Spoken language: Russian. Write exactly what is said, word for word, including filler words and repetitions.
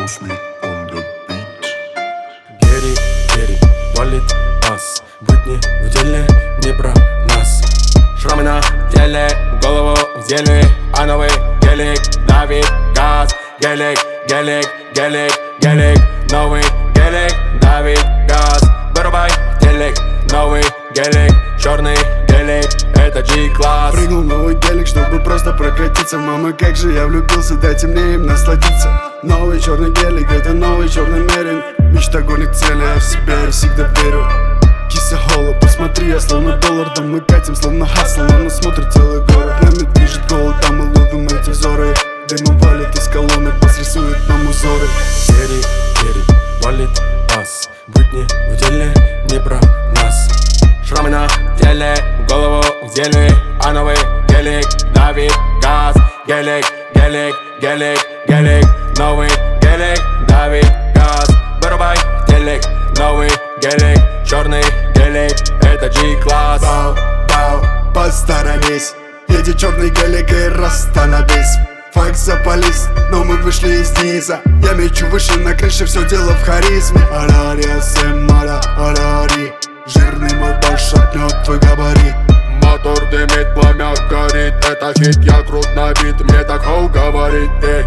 Cosmic on the beat. Гери, Гери, валит бас. Бритни в деле не про нас. Шрамы на теле, голову в деле. А новый гелик давит газ. Гелик, гелик, гелик, гелик. Новый гелик давит газ. Вырубай телек, новый гелик. Черный гелик, это G-класс. Прыгнул новый гелик, чтобы просто прокатиться. Мама, как же я влюбился, дайте мне им насладиться. Новый черный гелик, это новый черный мерин. Мечта гонит цели, я в себя я всегда верю. Киса холла, посмотри, я словно доллар. Да мы катим, словно хасл, на нас смотрит целый город. Нами движет голод, да мы ловим эти взоры. Дымом валит из колонны, бас рисует нам узоры. Гери, Гери, валит бас. Бритни в деле не про нас. Шрамы на теле, голову в деле. А новый гелик давит газ. Гелик, гелик, гелик, гелик. Новый гелик давит газ. Вырубай телек, новый гелик. Черный гелик, это G-класс. Бау, бау, посторонись. Едет черный гелик и расстановись. Факт запались, но мы вышли из низа. Я мечу выше на крыше, все дело в харизме. Арария, Семара, Арари. Жирный мой баш шатнет твой габарит. Мотор дымит, пламя горит. Это хит, я крут на бит, мне так хоу говорит.